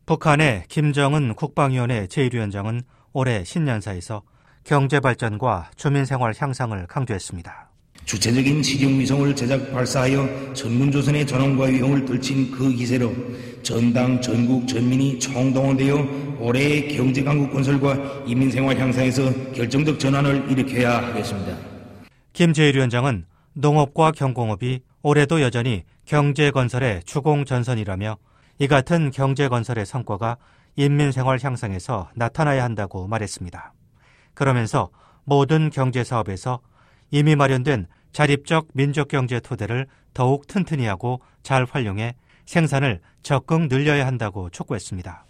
북한의 김정은 국방위원회 제1위원장은 올해 신년사에서 경제발전과 주민생활 향상을 강조했습니다. 주체적인 시정위성을 제작 발사하여 전문조선의 전원과 위용을 떨친 그 기세로 전당, 전국, 전민이 총동원되어 올해의 경제강국 건설과 인민생활 향상에서 결정적 전환을 일으켜야 하겠습니다. 김 제1위원장은 농업과 경공업이 올해도 여전히 경제건설의 주공전선이라며 이 같은 경제건설의 성과가 인민생활 향상에서 나타나야 한다고 말했습니다. 그러면서 모든 경제사업에서 이미 마련된 자립적 민족경제 토대를 더욱 튼튼히 하고 잘 활용해 생산을 적극 늘려야 한다고 촉구했습니다.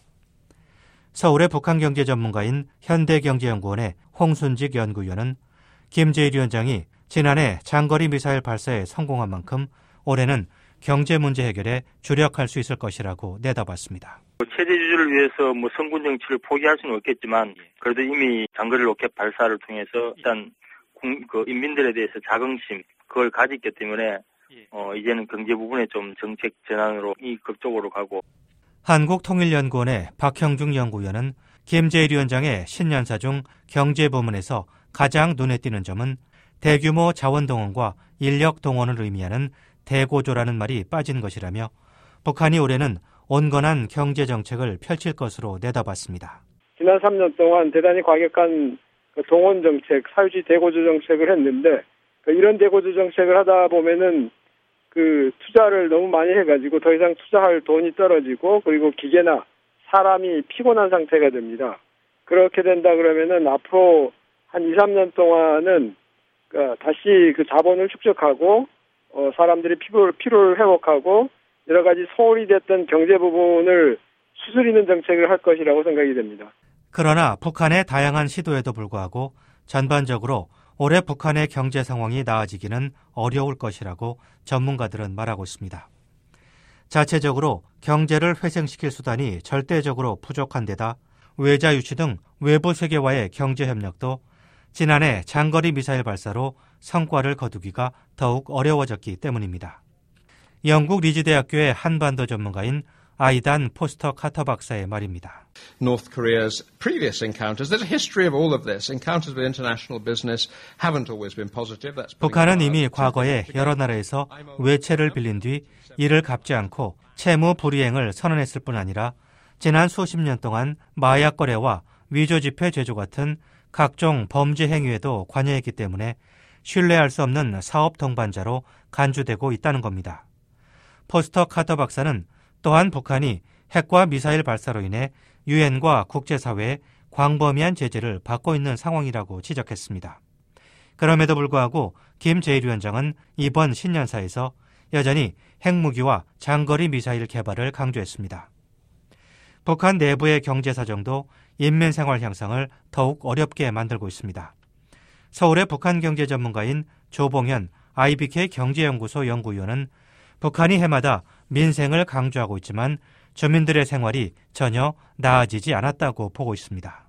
서울의 북한경제 전문가인 현대경제연구원의 홍순직 연구위원은 김 제1위원장이 지난해 장거리 미사일 발사에 성공한 만큼 올해는 경제 문제 해결에 주력할 수 있을 것이라고 내다봤습니다. 체제 유지를 위해서 선군 정치를 포기할 수는 없겠지만 그래도 이미 장거리 로켓 발사를 통해서 일단 인민들에 대해서 자긍심 그걸 가졌기 때문에 이제는 경제 부분에 좀 정책 전환으로 그쪽으로 가고. 한국통일연구원의 박형중 연구위원은 김 제1위원장의 신년사 중 경제 부문에서 가장 눈에 띄는 점은 대규모 자원 동원과 인력 동원을 의미하는 대고조라는 말이 빠진 것이라며 북한이 올해는 온건한 경제 정책을 펼칠 것으로 내다봤습니다. 지난 3년 동안 대단히 과격한 동원 정책, 사회주의 대고조 정책을 했는데 이런 대고조 정책을 하다 보면은 투자를 너무 많이 해가지고 더 이상 투자할 돈이 떨어지고 그리고 기계나 사람이 피곤한 상태가 됩니다. 그렇게 된다 그러면은 앞으로 한 2, 3년 동안은 다시 자본을 축적하고 사람들이 피로를 회복하고 여러 가지 소홀히 됐던 경제 부분을 수스리는 정책을 할 것이라고 생각이 됩니다. 그러나 북한의 다양한 시도에도 불구하고 전반적으로 올해 북한의 경제 상황이 나아지기는 어려울 것이라고 전문가들은 말하고 있습니다. 자체적으로 경제를 회생시킬 수단이 절대적으로 부족한 데다 외자 유치 등 외부 세계와의 경제 협력도 지난해 장거리 미사일 발사로 성과를 거두기가 더욱 어려워졌기 때문입니다. 영국 리즈대학교의 한반도 전문가인 아이단 포스터 카터 박사의 말입니다. North Korea's previous encounters, there's a history of all of this. Encounters with international business haven't always been positive. 북한은 이미 과거에 여러 나라에서 외채를 빌린 뒤 이를 갚지 않고 채무 불이행을 선언했을 뿐 아니라 지난 수십 년 동안 마약 거래와 위조 지폐 제조 같은 각종 범죄 행위에도 관여했기 때문에 신뢰할 수 없는 사업 동반자로 간주되고 있다는 겁니다. 포스터 카터 박사는 또한 북한이 핵과 미사일 발사로 인해 유엔과 국제사회에 광범위한 제재를 받고 있는 상황이라고 지적했습니다. 그럼에도 불구하고 김 제1위원장은 이번 신년사에서 여전히 핵무기와 장거리 미사일 개발을 강조했습니다. 북한 내부의 경제 사정도 인민생활 향상을 더욱 어렵게 만들고 있습니다. 서울의 북한 경제 전문가인 조봉현 IBK 경제연구소 연구위원은 북한이 해마다 민생을 강조하고 있지만 주민들의 생활이 전혀 나아지지 않았다고 보고 있습니다.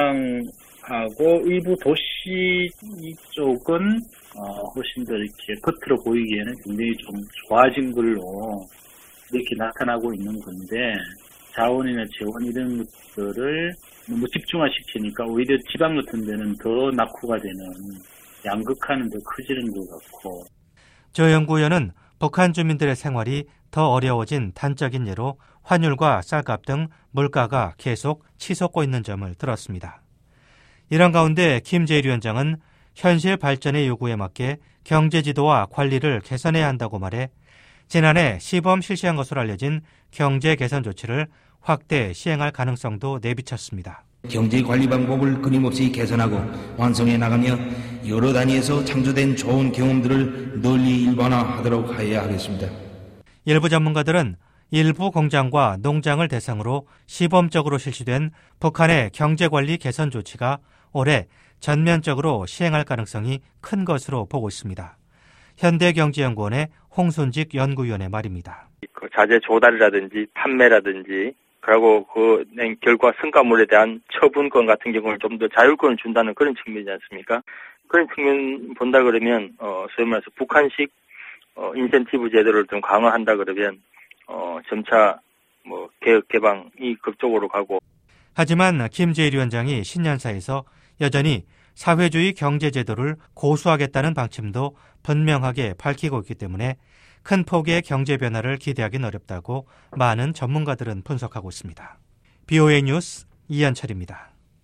평양하고 일부 도시 쪽은 훨씬 더 이렇게 겉으로 보이기에는 굉장히 좀 좋아진 걸로 이렇게 나타나고 있는 건데 자원이나 재원 이런 것들을 너무 집중화시키니까 오히려 지방 같은 데는 더 낙후가 되는 양극화는 더 커지는 것 같고. 조 연구위원은 북한 주민들의 생활이 더 어려워진 단적인 예로 환율과 쌀값 등 물가가 계속 치솟고 있는 점을 들었습니다. 이런 가운데 김 제1위원장은 현실 발전의 요구에 맞게 경제지도와 관리를 개선해야 한다고 말해 지난해 시범 실시한 것으로 알려진 경제 개선 조치를 확대 시행할 가능성도 내비쳤습니다. 경제 관리 방법을 끊임없이 개선하고 완성해 나가며 여러 단위에서 창조된 좋은 경험들을 널리 일반화하도록 하여야 하겠습니다. 일부 전문가들은 일부 공장과 농장을 대상으로 시범적으로 실시된 북한의 경제관리 개선 조치가 올해 전면적으로 시행할 가능성이 큰 것으로 보고 있습니다. 현대경제연구원의 홍순직 연구위원의 말입니다. 자재 조달이라든지 판매라든지 그리고 낸 결과 성과물에 대한 처분권 같은 경우는 좀 더 자율권을 준다는 그런 측면이지 않습니까? 그런 측면 본다 그러면 소위 말해서 북한식 인센티브 제도를 좀 강화한다 그러면 점차 뭐 개혁 개방이 그쪽으로 가고. 하지만 김재일 위원장이 신년사에서 여전히 사회주의 경제제도를 고수하겠다는 방침도 분명하게 밝히고 있기 때문에 큰 폭의 경제 변화를 기대하기는 어렵다고 많은 전문가들은 분석하고 있습니다. BOA 뉴스 이한철입니다.